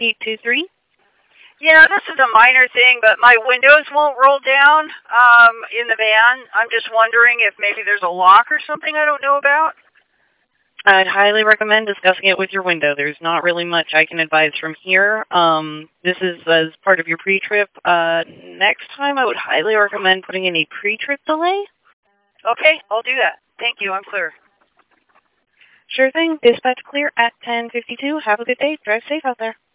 823. Yeah, this is a minor thing, but my windows won't roll down in the van. I'm just wondering if maybe there's a lock or something I don't know about. I'd highly recommend discussing it with your window. There's not really much I can advise from here. This is as part of your pre-trip. Next time, I would highly recommend putting in a pre-trip delay. Okay, I'll do that. Thank you. I'm clear. Sure thing. Dispatch clear at 10:52. Have a good day. Drive safe out there.